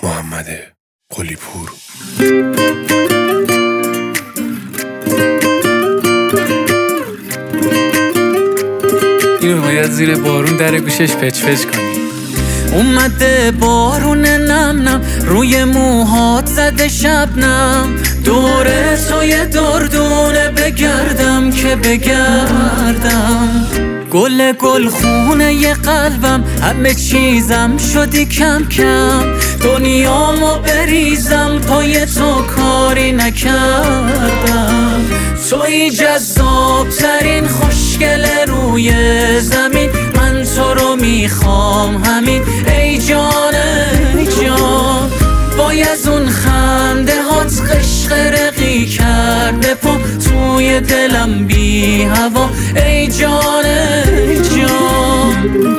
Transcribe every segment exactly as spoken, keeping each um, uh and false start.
محمد قلی‌پور. اینو باید زیر بارون در گوشش پچ پچ کنی. اومده بارون نم نم روی موهات زده شبنم، دور تو یه دردونه بگردم که بگردم. گل گل خونه ی قلبم، همه چیزم شدی کم کم، دنیامو بریزم پای تو کاری نکردم. توی جذاب ترین خوشگل روی زمین، من تو رو میخوام همین ای جان ای جان. وای از اون خنده هات قشقرقی کرده پا توی دلم بی هوا ای جان ای جان.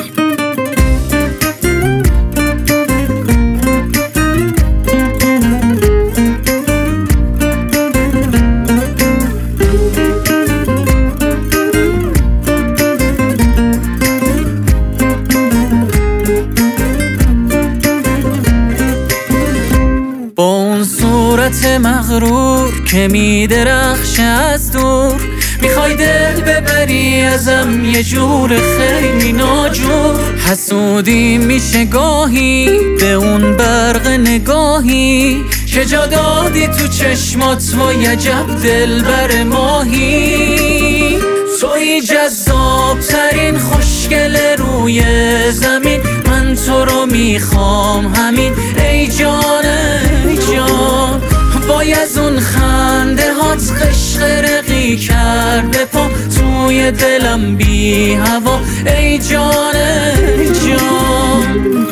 با اون صورت مغرور که میدرخشه از دور، میخوای دل ببری ازم یه جور خیلی ناجور. حسودی میشه گاهی به اون برق نگاهی که جا دادی تو چشمات، وای عجب دلبر ماهی. توی جذاب ترین خوشگل روی زمین، من تو رو میخوام همین ای جان ای جان. وای از اون خنده هات قشقرقی کرده پا توی دلم بی هوا ای جان ای جان.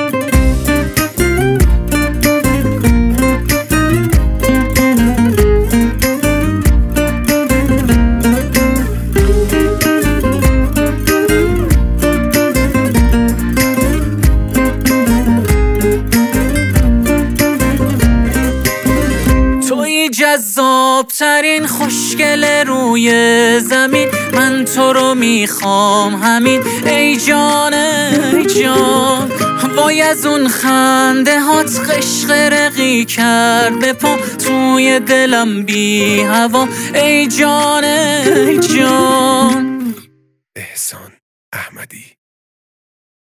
جذاب ترین خوشگل روی زمین، من تو رو میخوام همین ای جان ای جان. وای از اون خنده هات قشقرقی کرده پا توی دلم بی هوا ای جان ای جان. احسان احمدی.